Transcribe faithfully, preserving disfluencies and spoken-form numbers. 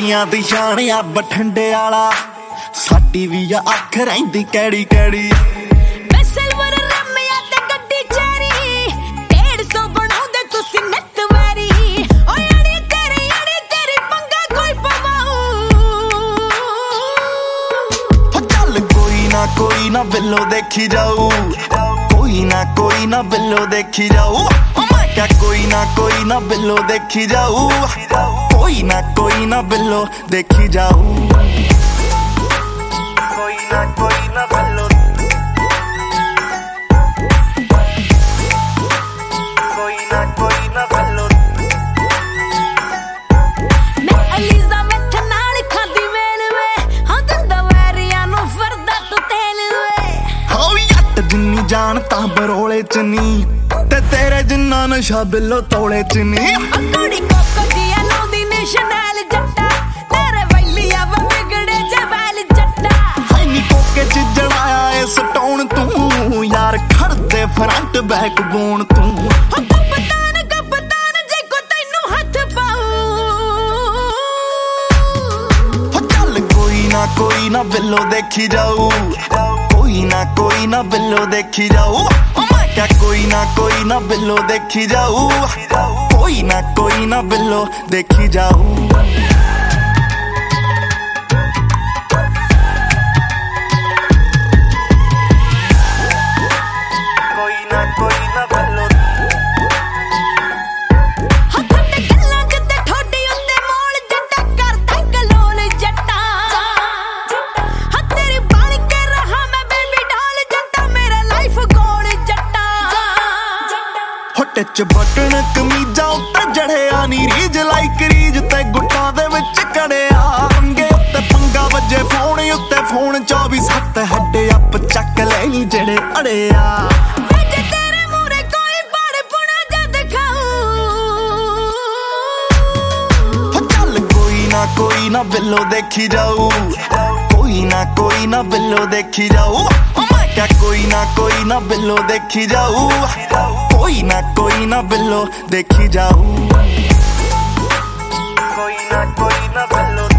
कुड़ियां दी शान आ बठिंडे आला साडी भी आ अख रहिंदी कैड़ी कैड़ी कोई ना बिल्लो देखी जाऊ कोई ना कोई ना बिल्लो देखी जाऊ मैं क्या कोई ना कोई ना बिल्लो देखी जाऊ कोई ना कोई ना बिल्लो देखी जाऊ कोई ना कोई ना बिल्लो कोई ना कोई ना बिल्लो जान ता बरोले च नी ते तेरे जिन्ना नशा बिल्लो तोले च नी कुड़ी कोको दिया नौदी ने शनैल जट्टा तेरे वैलिया व बिगड़े जवैल जट्टा हाय नी कोके च जड़ाया ए स्टोन तू यार खड़ दे फ्रंट बैक बोन तू कप्तान कप्तान जे को तैनू हथ पाऊं चल कोई ना कोई ना बिल्लो देखी जाऊ कोई ना कोई ना बिल्लो देखी जाऊ मैं क्या कोई ना कोई ना बिल्लो देखी जाऊ कोई ना कोई ना बिल्लो देखी जाऊ कोई ना कोई ना बिल्लो च बटन कमीजा उत्ते जड़िया नी रीज लाइक रीज ते गुट्टां दे विच कड़िया पंगे उत्ते पंगा वजे फोन उत्ते फोन चौबी सत्त हड्डे अप चक लैनी जेड़े अड़िया तेरे मूरे कोई बड़ पुना जद खाऊं चल कोई ना कोई ना बिल्लो देखी जाऊ कोई ना कोई ना बिल्लो देखी जाऊ मैं क्या कोई ना कोई ना बिल्लो देखी जाऊ कोई ना कोई ना बिल्लो देखी जाऊ कोई ना कोई ना बिल्लो